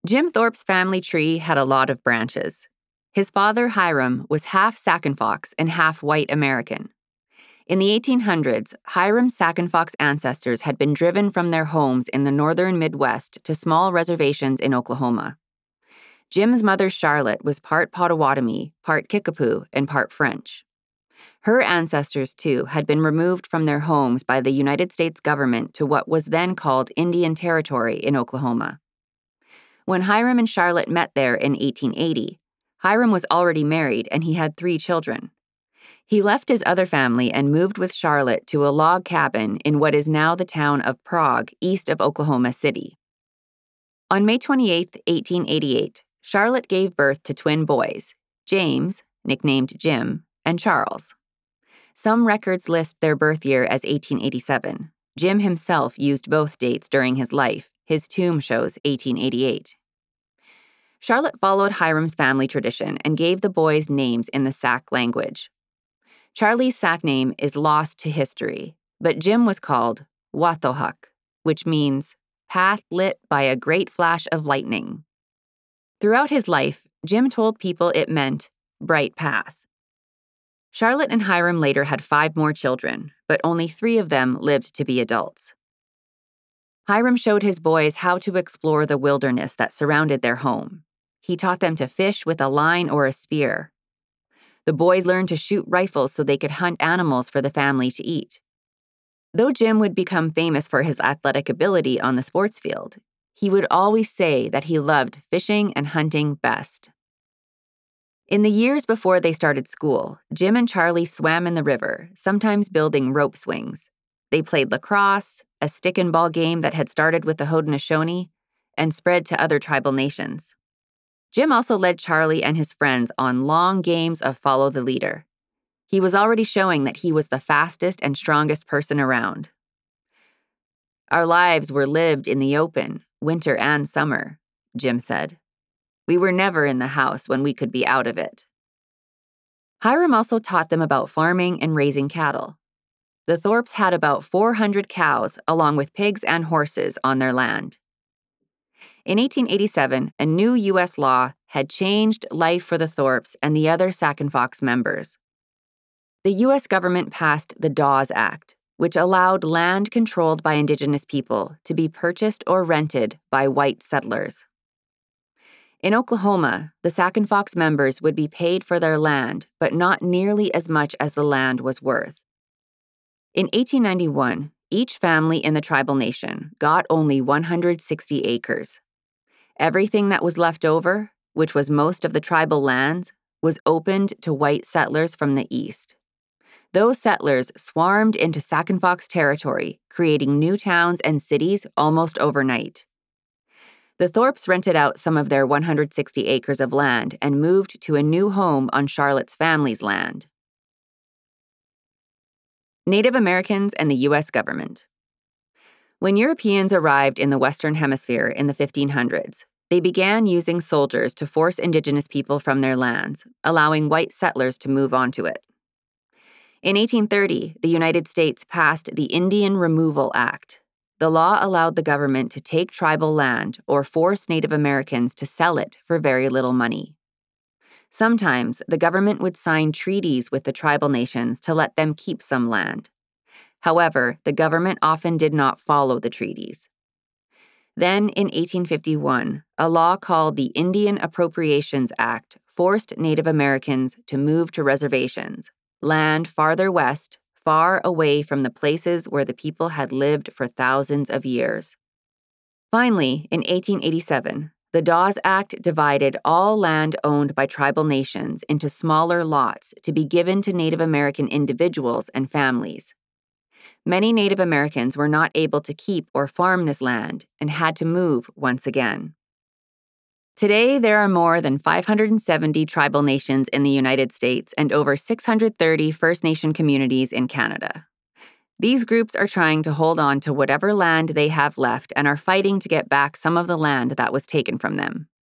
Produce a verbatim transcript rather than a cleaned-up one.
Jim Thorpe's family tree had a lot of branches. His father, Hiram, was half Sac and Fox and half white American. In the eighteen hundreds, Hiram's Sac and Fox ancestors had been driven from their homes in the northern Midwest to small reservations in Oklahoma. Jim's mother, Charlotte, was part Potawatomi, part Kickapoo, and part French. Her ancestors, too, had been removed from their homes by the United States government to what was then called Indian Territory in Oklahoma. When Hiram and Charlotte met there in eighteen eighty, Hiram was already married and he had three children. He left his other family and moved with Charlotte to a log cabin in what is now the town of Prague, east of Oklahoma City. On May twenty-eighth, eighteen eighty-eight, Charlotte gave birth to twin boys, James, nicknamed Jim, and Charles. Some records list their birth year as eighteen eighty-seven. Jim himself used both dates during his life. His tomb shows eighteen eighty-eight. Charlotte followed Hiram's family tradition and gave the boys names in the Sac language. Charlie's Sac name is lost to history, but Jim was called Wathohuk, which means path lit by a great flash of lightning. Throughout his life, Jim told people it meant bright path. Charlotte and Hiram later had five more children, but only three of them lived to be adults. Hiram showed his boys how to explore the wilderness that surrounded their home. He taught them to fish with a line or a spear. The boys learned to shoot rifles so they could hunt animals for the family to eat. Though Jim would become famous for his athletic ability on the sports field, he would always say that he loved fishing and hunting best. In the years before they started school, Jim and Charlie swam in the river, sometimes building rope swings. They played lacrosse, a stick and ball game that had started with the Haudenosaunee and spread to other tribal nations. Jim also led Charlie and his friends on long games of follow the leader. He was already showing that he was the fastest and strongest person around. Our lives were lived in the open, winter and summer, Jim said. We were never in the house when we could be out of it. Hiram also taught them about farming and raising cattle. The Thorpes had about four hundred cows, along with pigs and horses, on their land. In eighteen eighty-seven, a new U S law had changed life for the Thorpes and the other Sac and Fox members. The U S government passed the Dawes Act, which allowed land controlled by Indigenous people to be purchased or rented by white settlers. In Oklahoma, the Sac and Fox members would be paid for their land, but not nearly as much as the land was worth. In eighteen ninety-one, each family in the tribal nation got only one hundred sixty acres. Everything that was left over, which was most of the tribal lands, was opened to white settlers from the east. Those settlers swarmed into Sac and Fox territory, creating new towns and cities almost overnight. The Thorpes rented out some of their one hundred sixty acres of land and moved to a new home on Charlotte's family's land. Native Americans and the U S government. When Europeans arrived in the Western Hemisphere in the fifteen hundreds, they began using soldiers to force Indigenous people from their lands, allowing white settlers to move onto it. In eighteen thirty, the United States passed the Indian Removal Act. The law allowed the government to take tribal land or force Native Americans to sell it for very little money. Sometimes, the government would sign treaties with the tribal nations to let them keep some land. However, the government often did not follow the treaties. Then, in eighteen fifty-one, a law called the Indian Appropriations Act forced Native Americans to move to reservations, land farther west, far away from the places where the people had lived for thousands of years. Finally, in eighteen eighty-seven, the Dawes Act divided all land owned by tribal nations into smaller lots to be given to Native American individuals and families. Many Native Americans were not able to keep or farm this land and had to move once again. Today, there are more than five hundred seventy tribal nations in the United States and over six hundred thirty First Nation communities in Canada. These groups are trying to hold on to whatever land they have left and are fighting to get back some of the land that was taken from them.